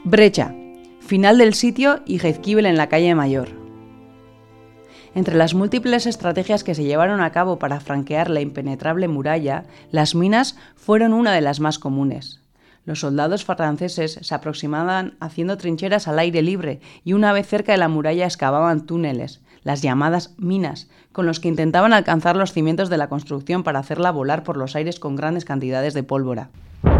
Brecha. Final del sitio y Jaizkibel en la calle Mayor. Entre las múltiples estrategias que se llevaron a cabo para franquear la impenetrable muralla, las minas fueron una de las más comunes. Los soldados franceses se aproximaban haciendo trincheras al aire libre y una vez cerca de la muralla excavaban túneles, las llamadas minas, con los que intentaban alcanzar los cimientos de la construcción para hacerla volar por los aires con grandes cantidades de pólvora.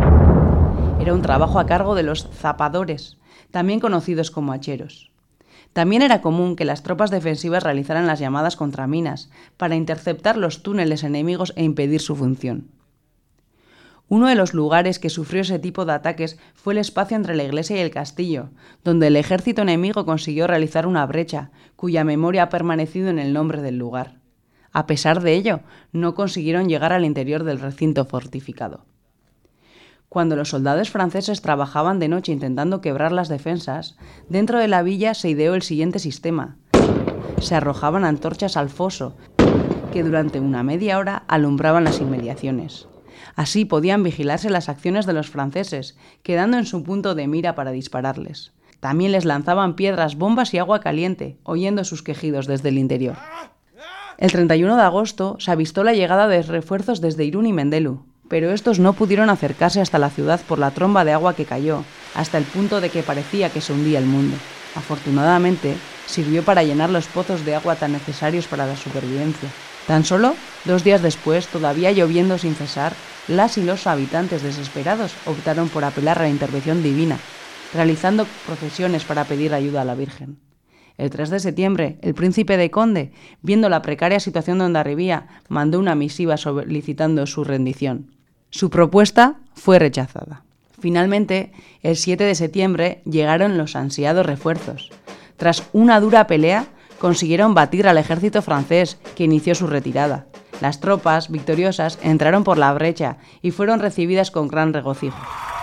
Era un trabajo a cargo de los zapadores, también conocidos como hacheros. También era común que las tropas defensivas realizaran las llamadas contraminas para interceptar los túneles enemigos e impedir su función. Uno de los lugares que sufrió ese tipo de ataques fue el espacio entre la iglesia y el castillo, donde el ejército enemigo consiguió realizar una brecha, cuya memoria ha permanecido en el nombre del lugar. A pesar de ello, no consiguieron llegar al interior del recinto fortificado. Cuando los soldados franceses trabajaban de noche intentando quebrar las defensas, dentro de la villa se ideó el siguiente sistema. Se arrojaban antorchas al foso, que durante una media hora alumbraban las inmediaciones. Así podían vigilarse las acciones de los franceses, quedando en su punto de mira para dispararles. También les lanzaban piedras, bombas y agua caliente, oyendo sus quejidos desde el interior. El 31 de agosto se avistó la llegada de refuerzos desde Irún y Mendelu, pero estos no pudieron acercarse hasta la ciudad por la tromba de agua que cayó, hasta el punto de que parecía que se hundía el mundo. Afortunadamente, sirvió para llenar los pozos de agua tan necesarios para la supervivencia. Tan solo 2 días después, todavía lloviendo sin cesar, las y los habitantes desesperados optaron por apelar a la intervención divina, realizando procesiones para pedir ayuda a la Virgen. El 3 de septiembre, el príncipe de Conde, viendo la precaria situación de Hondarribía, mandó una misiva solicitando su rendición. Su propuesta fue rechazada. Finalmente, el 7 de septiembre llegaron los ansiados refuerzos. Tras una dura pelea, consiguieron batir al ejército francés, que inició su retirada. Las tropas, victoriosas, entraron por la brecha y fueron recibidas con gran regocijo.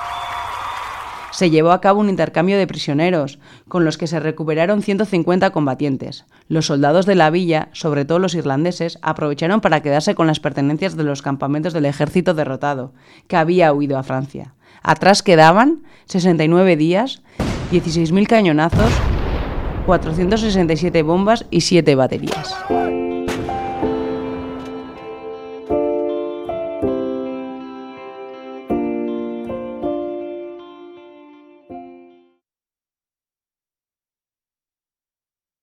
Se llevó a cabo un intercambio de prisioneros, con los que se recuperaron 150 combatientes. Los soldados de la villa, sobre todo los irlandeses, aprovecharon para quedarse con las pertenencias de los campamentos del ejército derrotado, que había huido a Francia. Atrás quedaban 69 días, 16.000 cañonazos, 467 bombas y 7 baterías.